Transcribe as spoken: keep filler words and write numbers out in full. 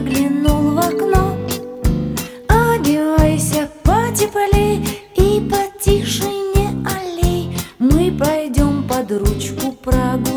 заглянул в окно. Одевайся потеплей и по тишине аллей, мы пойдем под ручку прогуляться.